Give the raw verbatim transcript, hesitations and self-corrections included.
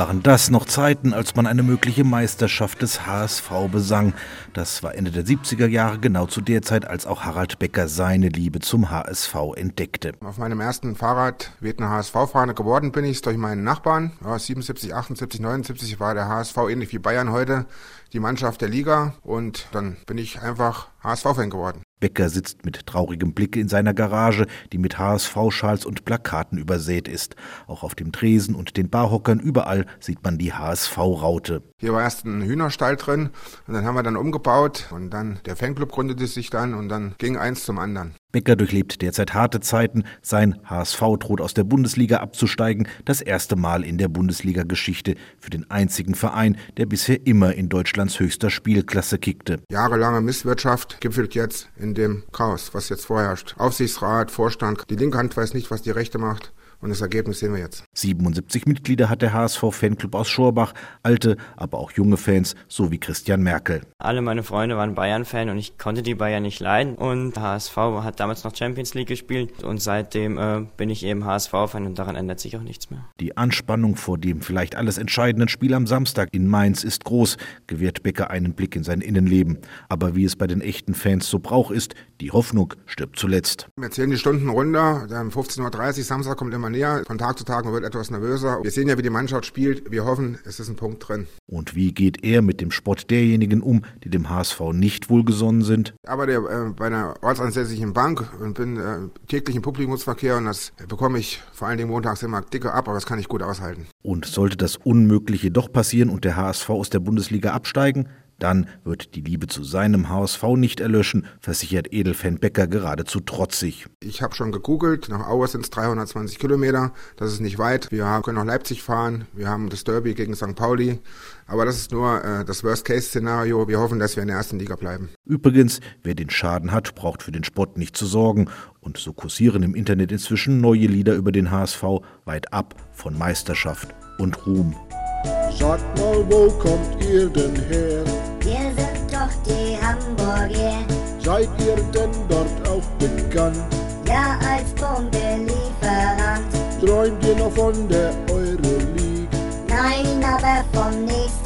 Waren das noch Zeiten, als man eine mögliche Meisterschaft des H S V besang? Das war Ende der siebziger Jahre, genau zu der Zeit, als auch Harald Becker seine Liebe zum H S V entdeckte. Auf meinem ersten Fahrrad wehten H S V-Fahne geworden bin ich durch meinen Nachbarn. Ja, siebenundsiebzig, achtundsiebzig, neunundsiebzig war der H S V ähnlich wie Bayern heute die Mannschaft der Liga und dann bin ich einfach H S V-Fan geworden. Becker sitzt mit traurigem Blick in seiner Garage, die mit H S V-Schals und Plakaten übersät ist. Auch auf dem Tresen und den Barhockern überall sieht man die H S V-Raute. Hier war erst ein Hühnerstall drin und dann haben wir dann umgebaut und dann der Fanclub gründete sich dann und dann ging eins zum anderen. Becker durchlebt derzeit harte Zeiten. Sein H S V droht aus der Bundesliga abzusteigen. Das erste Mal in der Bundesliga-Geschichte für den einzigen Verein, der bisher immer in Deutschlands höchster Spielklasse kickte. Jahrelange Misswirtschaft gipfelt jetzt in dem Chaos, was jetzt vorherrscht. Aufsichtsrat, Vorstand, die linke Hand weiß nicht, was die rechte macht. Und das Ergebnis sehen wir jetzt. siebenundsiebzig Mitglieder hat der H S V-Fanclub aus Schorbach, alte, aber auch junge Fans, so wie Christian Merkel. Alle meine Freunde waren Bayern-Fan und ich konnte die Bayern nicht leiden. Und H S V hat damals noch Champions League gespielt und seitdem äh, bin ich eben H S V-Fan und daran ändert sich auch nichts mehr. Die Anspannung vor dem vielleicht alles entscheidenden Spiel am Samstag in Mainz ist groß, gewährt Becker einen Blick in sein Innenleben. Aber wie es bei den echten Fans so Brauch ist, die Hoffnung stirbt zuletzt. Wir zählen die Stunden runter, dann fünfzehn Uhr dreißig, Samstag kommt immer näher. Von Tag zu Tag, man wird etwas nervöser. Wir sehen ja, wie die Mannschaft spielt. Wir hoffen, es ist ein Punkt drin. Und wie geht er mit dem Spott derjenigen um, die dem H S V nicht wohlgesonnen sind? Ich arbeite äh, bei einer ortsansässigen Bank und bin äh, täglich im Publikumsverkehr und das bekomme ich vor allen Dingen montags immer dicke ab, aber das kann ich gut aushalten. Und sollte das Unmögliche doch passieren und der H S V aus der Bundesliga absteigen? Dann wird die Liebe zu seinem H S V nicht erlöschen, versichert Edelfan Becker geradezu trotzig. Ich habe schon gegoogelt, nach Aue sind es dreihundertzwanzig Kilometer, das ist nicht weit. Wir können nach Leipzig fahren, wir haben das Derby gegen Sankt Pauli, aber das ist nur äh, das Worst-Case-Szenario. Wir hoffen, dass wir in der ersten Liga bleiben. Übrigens, wer den Schaden hat, braucht für den Spott nicht zu sorgen. Und so kursieren im Internet inzwischen neue Lieder über den H S V, weit ab von Meisterschaft und Ruhm. Sagt mal, wo kommt ihr denn her? Wir sind doch die Hamburger. Seid ihr denn dort auch bekannt? Ja, als Punktelieferant. Träumt ihr noch von der Euroleague? Nein, aber vom nächsten